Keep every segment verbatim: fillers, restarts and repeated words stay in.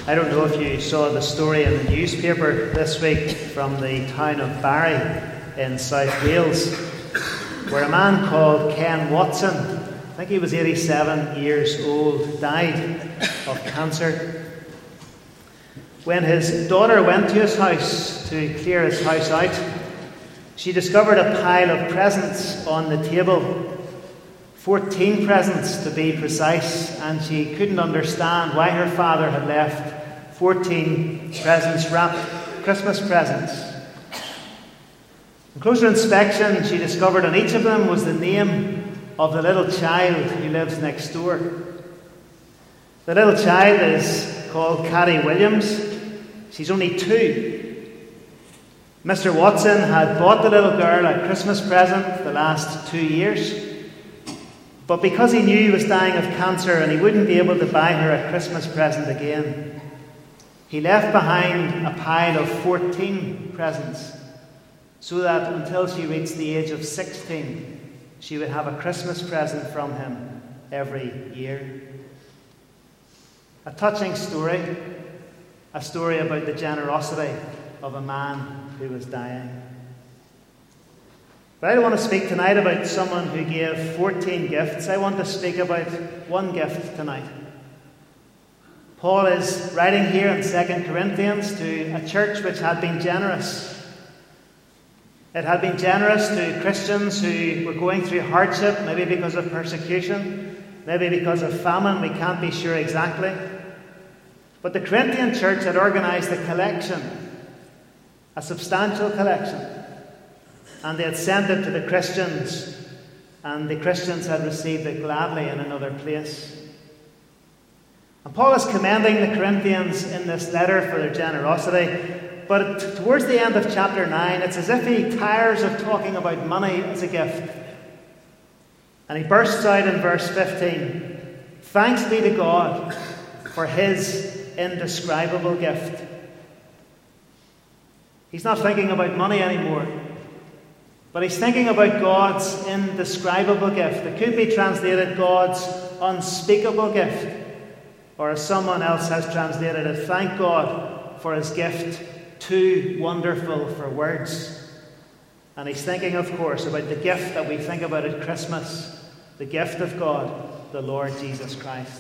I don't know if you saw the story in the newspaper this week from the town of Barry in South Wales, where a man called Ken Watson, I think he was eighty-seven years old, died of cancer. When his daughter went to his house to clear his house out, she discovered a pile of presents on the table. Fourteen presents to be precise, and she couldn't understand why her father had left fourteen presents wrapped, Christmas presents. On closer inspection, she discovered on each of them was the name of the little child who lives next door. The little child is called Caddy Williams. She's only two. Mister Watson had bought the little girl a Christmas present the last two years. But because he knew he was dying of cancer and he wouldn't be able to buy her a Christmas present again, he left behind a pile of fourteen presents so that until she reached the age of sixteen, she would have a Christmas present from him every year. A touching story, a story about the generosity of a man who was dying. But I don't want to speak tonight about someone who gave fourteen gifts. I want to speak about one gift tonight. Paul is writing here in Second Corinthians to a church which had been generous. It had been generous to Christians who were going through hardship, maybe because of persecution, maybe because of famine, we can't be sure exactly. But the Corinthian church had organised a collection, a substantial collection. And they had sent it to the Christians, and the Christians had received it gladly in another place. And Paul is commending the Corinthians in this letter for their generosity, but towards the end of chapter nine, it's as if he tires of talking about money as a gift. And he bursts out in verse fifteen, "Thanks be to God for his indescribable gift." He's not thinking about money anymore. But he's thinking about God's indescribable gift. It could be translated God's unspeakable gift. Or as someone else has translated it, thank God for his gift, too wonderful for words. And he's thinking, of course, about the gift that we think about at Christmas, the gift of God, the Lord Jesus Christ.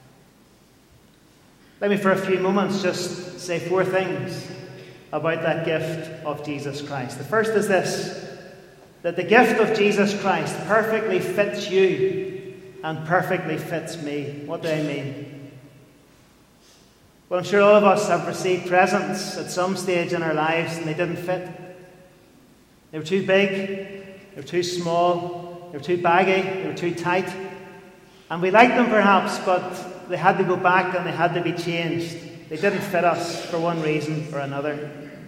Let me for a few moments just say four things about that gift of Jesus Christ. The first is this: that the gift of Jesus Christ perfectly fits you and perfectly fits me. What do I mean? Well, I'm sure all of us have received presents at some stage in our lives and they didn't fit. They were too big, they were too small, they were too baggy, they were too tight. And we liked them perhaps, but they had to go back and they had to be changed. They didn't fit us for one reason or another.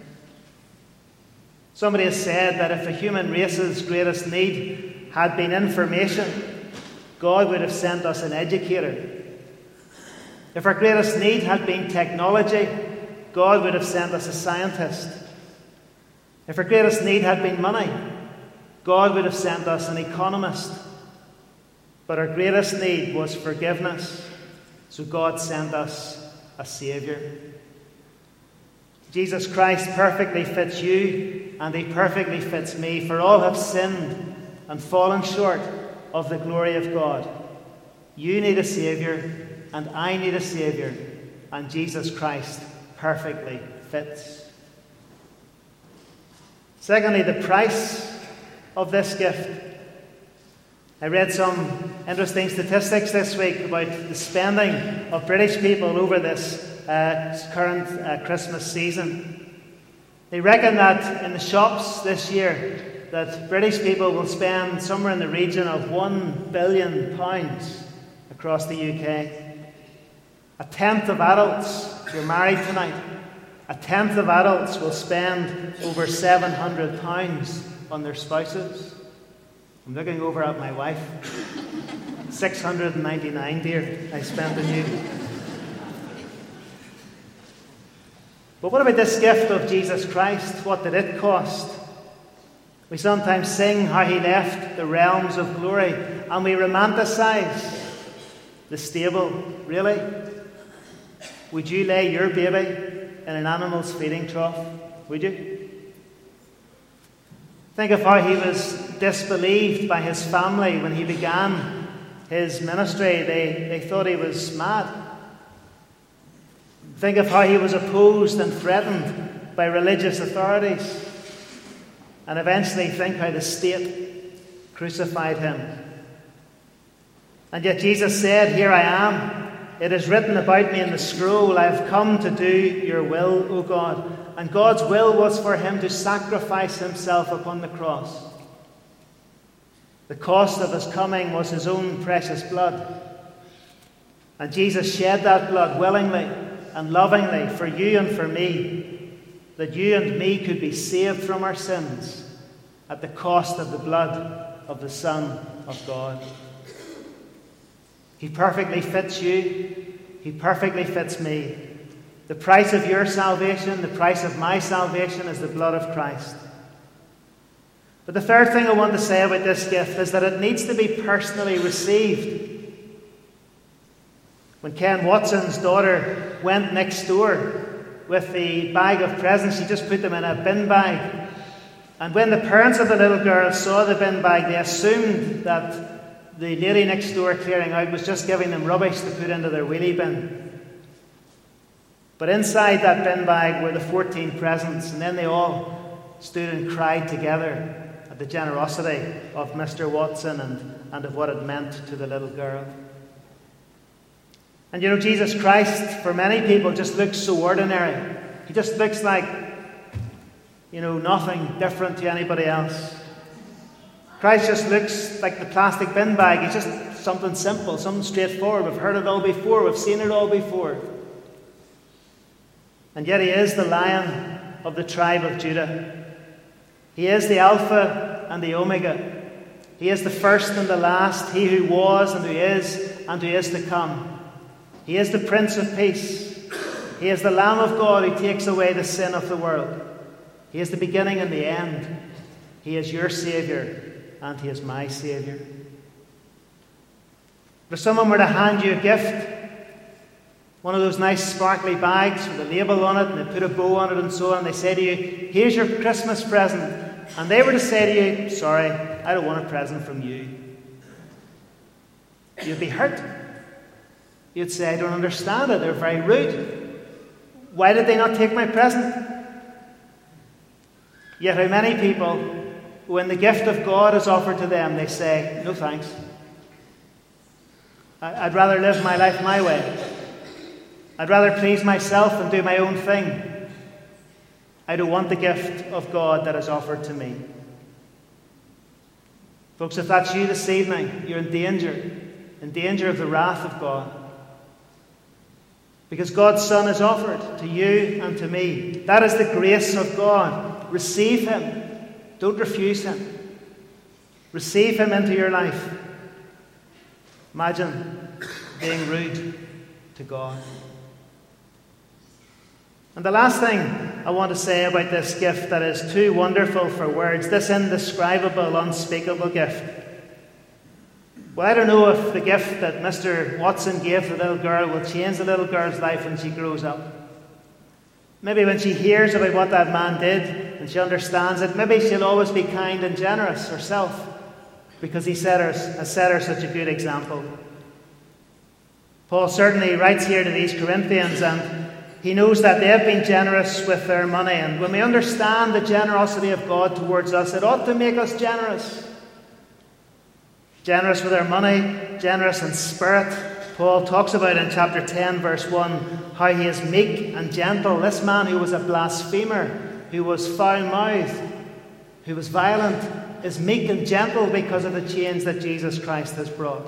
Somebody has said that if the human race's greatest need had been information, God would have sent us an educator. If our greatest need had been technology, God would have sent us a scientist. If our greatest need had been money, God would have sent us an economist. But our greatest need was forgiveness, so God sent us a Saviour. Jesus Christ perfectly fits you, and he perfectly fits me, for all have sinned and fallen short of the glory of God. You need a Saviour, and I need a Saviour, and Jesus Christ perfectly fits. Secondly, the price of this gift. I read some interesting statistics this week about the spending of British people over this uh, current uh, Christmas season. They reckon that in the shops this year that British people will spend somewhere in the region of one billion pounds across the U K. A tenth of adults, if you're married tonight, a tenth of adults will spend over seven hundred pounds on their spouses. I'm looking over at my wife. six hundred ninety-nine, dear, I spent on you. But what about this gift of Jesus Christ? What did it cost? We sometimes sing how he left the realms of glory, and we romanticize the stable. Really? would you lay your baby in an animal's feeding trough? Would you? Think of how he was disbelieved by his family when he began his ministry. They, they thought he was mad. Think of how he was opposed and threatened by religious authorities. And eventually think how the state crucified him. And yet Jesus said, "Here I am. It is written about me in the scroll. I have come to do your will, O God." And God's will was for him to sacrifice himself upon the cross. The cost of his coming was his own precious blood. And Jesus shed that blood willingly and lovingly for you and for me, that you and me could be saved from our sins at the cost of the blood of the Son of God. He perfectly fits you. He perfectly fits me. The price of your salvation, the price of my salvation, is the blood of Christ. But the third thing I want to say about this gift is that it needs to be personally received. When Ken Watson's daughter went next door with the bag of presents, she just put them in a bin bag. And when the parents of the little girl saw the bin bag, they assumed that the lady next door clearing out was just giving them rubbish to put into their wheelie bin. But inside that bin bag were the fourteen presents, and then they all stood and cried together at the generosity of Mister Watson and, and of what it meant to the little girl. And you know, Jesus Christ, for many people, just looks so ordinary. He just looks like, you know, nothing different to anybody else. Christ just looks like the plastic bin bag. He's just something simple, something straightforward. We've heard it all before. We've seen it all before. And yet he is the Lion of the tribe of Judah. He is the Alpha and the Omega. He is the first and the last, he who was and who is and who is to come. He is the Prince of Peace. He is the Lamb of God who takes away the sin of the world. He is the beginning and the end. He is your Saviour and he is my Saviour. If someone were to hand you a gift, one of those nice sparkly bags with a label on it, and they put a bow on it and so on, they say to you, "Here's your Christmas present," and they were to say to you, "Sorry, I don't want a present from you," you'd be hurt. You'd say, "I don't understand it. They're very rude. Why did they not take my present?" Yet how many people, when the gift of God is offered to them, they say, "No thanks. I'd rather live my life my way. I'd rather please myself and do my own thing. I don't want the gift of God that is offered to me." Folks, if that's you this evening, you're in danger, in danger of the wrath of God. Because God's Son is offered to you and to me. That is the grace of God. Receive him. Don't refuse him. Receive him into your life. Imagine being rude to God. And the last thing I want to say about this gift that is too wonderful for words, this indescribable, unspeakable gift. Well, I don't know if the gift that Mister Watson gave the little girl will change the little girl's life when she grows up. Maybe when she hears about what that man did and she understands it, maybe she'll always be kind and generous herself because he set her, has set her such a good example. Paul certainly writes here to these Corinthians, and he knows that they have been generous with their money. And when we understand the generosity of God towards us, it ought to make us generous. Generous with our money, generous in spirit. Paul talks about in chapter ten, verse one, how he is meek and gentle. This man who was a blasphemer, who was foul-mouthed, who was violent, is meek and gentle because of the change that Jesus Christ has brought.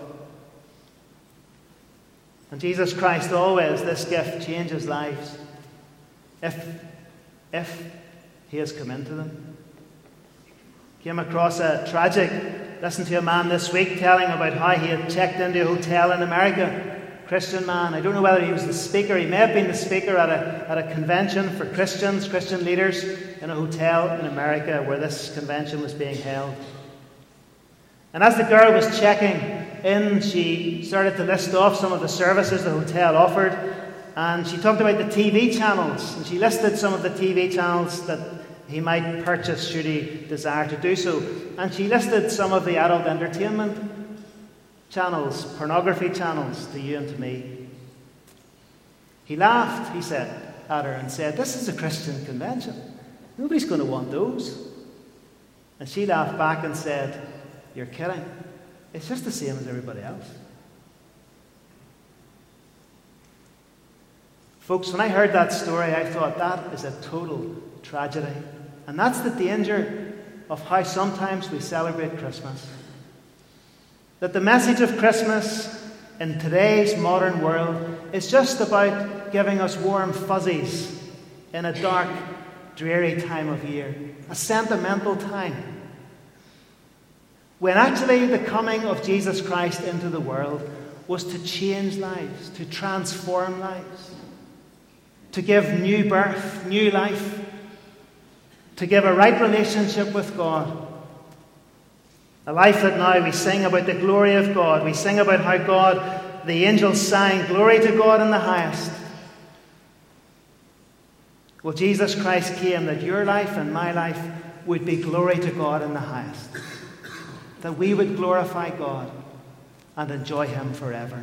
And Jesus Christ always, this gift changes lives if, if he has come into them. Came across a tragic, listened to a man this week telling about how he had checked into a hotel in America. Christian man. I don't know whether he was the speaker. He may have been the speaker at a, at a convention for Christians, Christian leaders, in a hotel in America where this convention was being held. And as the girl was checking in, she started to list off some of the services the hotel offered. And she talked about the T V channels, and she listed some of the T V channels that he might purchase should he desire to do so. And she listed some of the adult entertainment channels, pornography channels, to you and to me. He laughed, he said, at her and said, "This is a Christian convention. Nobody's going to want those." And she laughed back and said, "You're kidding. It's just the same as everybody else." Folks, when I heard that story, I thought that is a total tragedy. And that's the danger of how sometimes we celebrate Christmas. That the message of Christmas in today's modern world is just about giving us warm fuzzies in a dark, dreary time of year, a sentimental time. When actually the coming of Jesus Christ into the world was to change lives, to transform lives, to give new birth, new life, to give a right relationship with God. A life that now we sing about the glory of God. We sing about how God, the angels sang, "Glory to God in the highest." Well, Jesus Christ came that your life and my life would be glory to God in the highest. That we would glorify God and enjoy Him forever.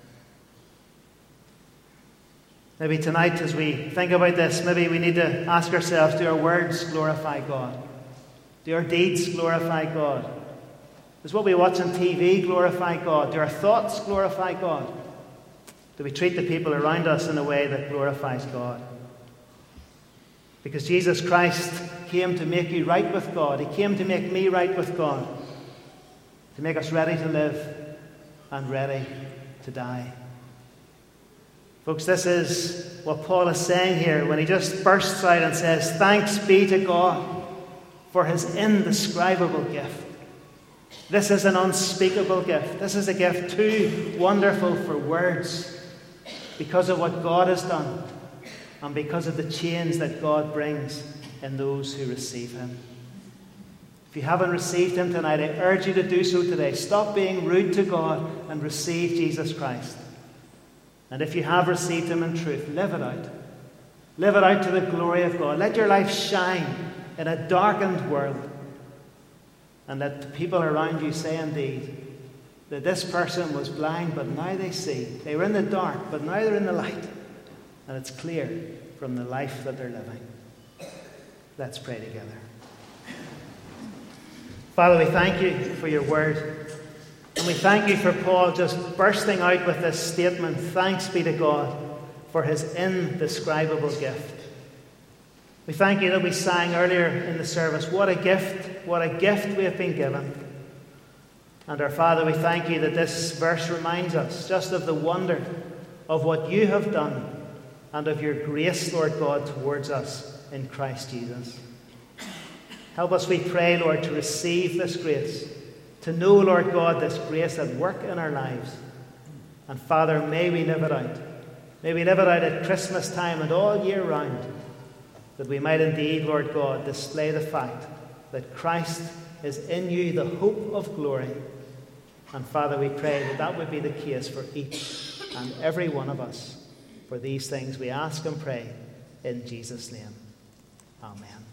Maybe tonight as we think about this, maybe we need to ask ourselves, do our words glorify God? Do our deeds glorify God? Does what we watch on T V glorify God? Do our thoughts glorify God? Do we treat the people around us in a way that glorifies God? Because Jesus Christ came to make you right with God. He came to make me right with God. To make us ready to live and ready to die. Folks, this is what Paul is saying here when he just bursts out and says, "Thanks be to God for His indescribable gift." This is an unspeakable gift. This is a gift too wonderful for words because of what God has done and because of the change that God brings in those who receive Him. If you haven't received Him tonight, I urge you to do so today. Stop being rude to God and receive Jesus Christ. And if you have received Him in truth, live it out. Live it out to the glory of God. Let your life shine in a darkened world. And let the people around you say indeed that this person was blind, but now they see. They were in the dark, but now they're in the light. And it's clear from the life that they're living. Let's pray together. Father, we thank you for your word. And we thank you for Paul just bursting out with this statement, "Thanks be to God for His indescribable gift." We thank you that we sang earlier in the service, what a gift, what a gift we have been given. And our Father, we thank you that this verse reminds us just of the wonder of what you have done and of your grace, Lord God, towards us in Christ Jesus. Help us, we pray, Lord, to receive this grace, to know, Lord God, this grace at work in our lives. And Father, may we live it out. May we live it out at Christmas time and all year round, that we might indeed, Lord God, display the fact that Christ is in you, the hope of glory. And Father, we pray that that would be the case for each and every one of us. For these things we ask and pray in Jesus' name. Amen.